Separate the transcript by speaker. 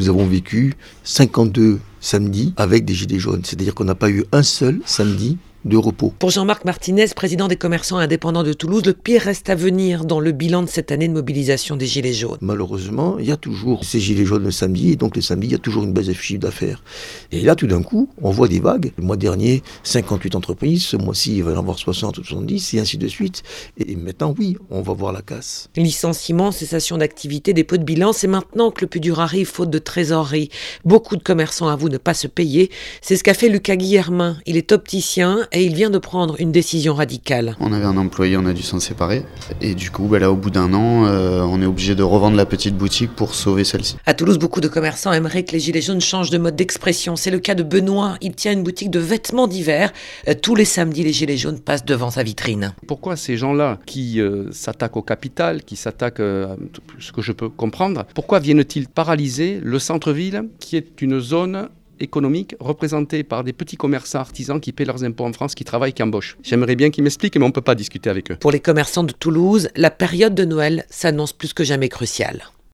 Speaker 1: nous avons vécu 52 samedis avec des gilets jaunes. C'est-à-dire qu'on n'a pas eu un seul samedi de repos.
Speaker 2: Pour Jean-Marc Martinez, président des commerçants indépendants de Toulouse, le pire reste à venir dans le bilan de cette année de mobilisation des Gilets jaunes.
Speaker 1: Malheureusement, il y a toujours ces Gilets jaunes le samedi, et donc le samedi, il y a toujours une baisse de chiffre d'affaires. Et là, tout d'un coup, on voit des vagues. Le mois dernier, 58 entreprises, ce mois-ci, il va y en avoir 60 ou 70, et ainsi de suite. Et maintenant, oui, on va voir la casse.
Speaker 2: Licenciement, cessation d'activité, dépôt de bilan, c'est maintenant que le plus dur arrive, faute de trésorerie. Beaucoup de commerçants avouent ne pas se payer. C'est ce qu'a fait Lucas Guillermin. Il est opticien et il vient de prendre une décision radicale.
Speaker 3: On avait un employé, on a dû s'en séparer. Et du coup, là, au bout d'un an, on est obligé de revendre la petite boutique pour sauver celle-ci.
Speaker 2: À Toulouse, beaucoup de commerçants aimeraient que les Gilets jaunes changent de mode d'expression. C'est le cas de Benoît. Il tient une boutique de vêtements d'hiver. Tous les samedis, les Gilets jaunes passent devant sa vitrine.
Speaker 4: Pourquoi ces gens-là qui s'attaquent au capital, qui s'attaquent à ce que je peux comprendre, pourquoi viennent-ils paralyser le centre-ville qui est une zone économique représentée par des petits commerçants artisans qui paient leurs impôts en France, qui travaillent, qui embauchent. J'aimerais bien qu'ils m'expliquent, mais on ne peut pas discuter avec eux.
Speaker 2: Pour les commerçants de Toulouse, la période de Noël s'annonce plus que jamais cruciale.